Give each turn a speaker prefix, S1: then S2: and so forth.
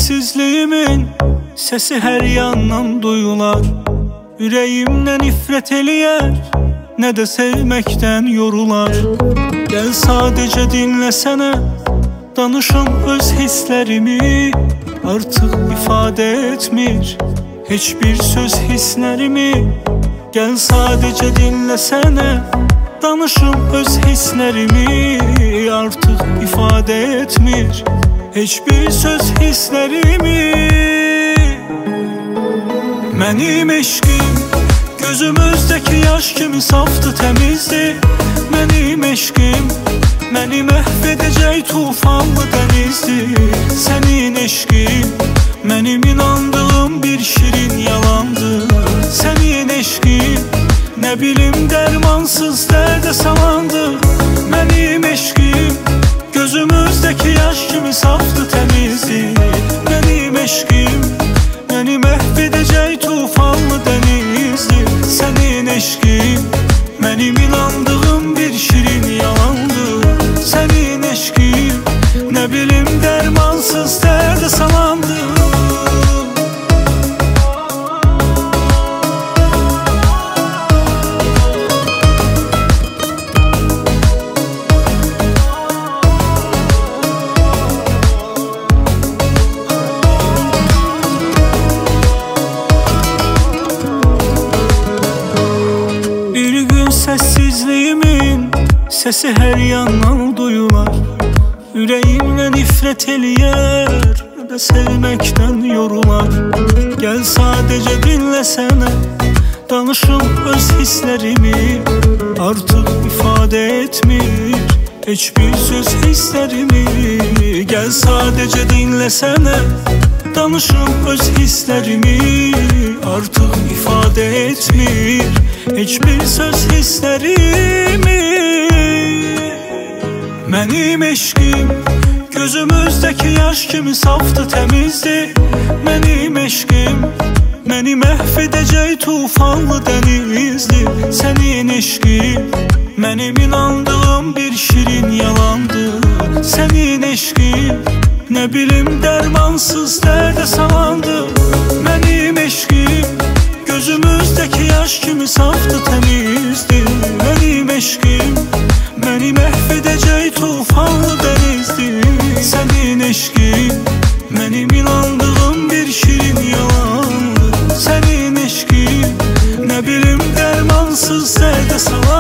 S1: səssizliyimin sesi hər yandan duyular. Ürəyimdən nifrət eləyər, nə də sevməkdən yorular. Gəl sadəcə dinləsənə, danışım öz hisslərimi. Artıq ifadə etmir heç bir söz hisslərimi. Gəl sadəcə dinləsənə, danışım öz hisslərimi. Artıq ifadə etmir heç bir söz hisslərimi. Mənim eşqim gözümüzdəki yaş kimi safdı, təmizdi. Mənim eşqim məni məhv edəcək tufanlı dənizdir. Sənin eşqin mənim inandığım bir şirin yalandır. Sənin eşqin nə bilim dərmansız dərdə salandı. Mənim eşqim gözümüzdəki yaş kimi safdı, təmizdir. Mənim eşqim məni məhv edəcək tufanlı dənizdir. Sənin eşqin mənim inandığım bir şirin yalandır. Sənin eşqin nə bilim dərmansız dərdə salandı. Səssizliyimin sesi hər yandan duyular. Ürəyimlə nifrət eləyər, nə də sevməkdən yorular. Gəl sadəcə dinləsənə, danışım öz hisslərimi. Artıq ifadə etmir heç bir söz hisslərimi. Gəl sadəcə dinləsənə, danışım öz hisslərimi. Artıq ifadə etmir heç bir söz hisslərimi. Mənim eşqim gözümüzdəki yaş kimi safdı, təmizdi. Mənim eşqim məni məhv edəcək tufanlı dənizdir. Sənin eşqin mənim inandığım bir şirin yalandır. Sənin eşqin nə bilim dərmansız dərdə salandı. Mənim eşqim gözümüzdəki yaş kimi safdı, təmizdir. Mənim eşqim məni məhv edəcək tufanlı dənizdir. Sənin eşqin mənim inandığım bir şirin yalandır. Sənin eşqin nə bilim dərmansız dərdə salandı.